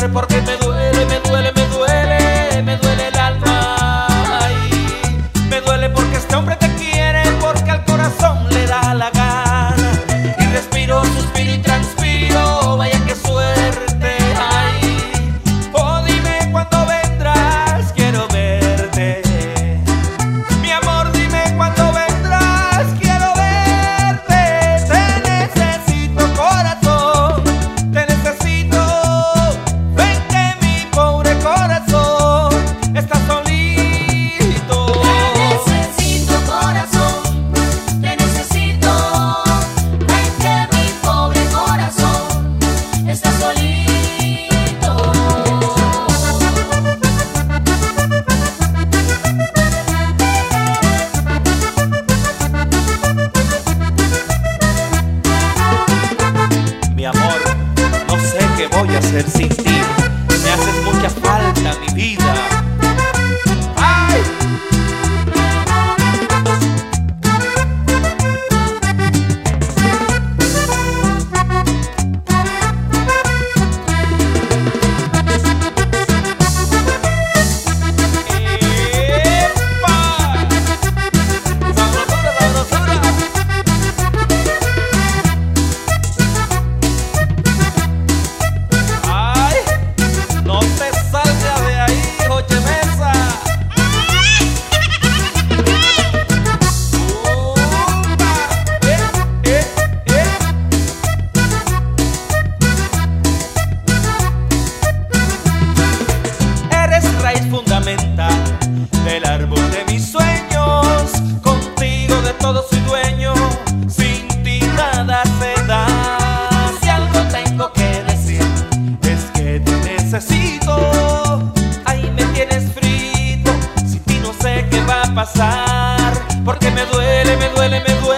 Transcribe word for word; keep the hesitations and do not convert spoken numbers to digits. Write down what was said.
porque me duele, me duele, me duele, me duele el alma. Ay, me duele porque este hombre te quiere, porque al corazón le da la gana. Y respiro, suspiro y transpiro, vaya qué suerte. Ay, oh dime cuándo vendrás, quiero verte. Mi amor, dime cuándo vendrás, quiero verte. Te necesito, corazón, te necesito. Ven que mi pobre corazón está solito. Te necesito, corazón, te necesito. Ven que mi pobre corazón está solito. Mi amor, no sé qué voy a hacer sin ti. Me haces mucha falta, mi vida. ¡Ay! ¡Epa! ¡Sabrosura, sabrosura! ¡Ay! No te salgas de ahí, Joche Mesa. ¡Upa! ¡Eh, eh, eh! Eres raíz fundamental del árbol de mis sueños. Contigo de todo soy dueño, sin ti nada se da. Si algo tengo que decir es que te necesito. Ahí me tienes frito, sin ti no sé qué va a pasar. Porque me duele, me duele, me duele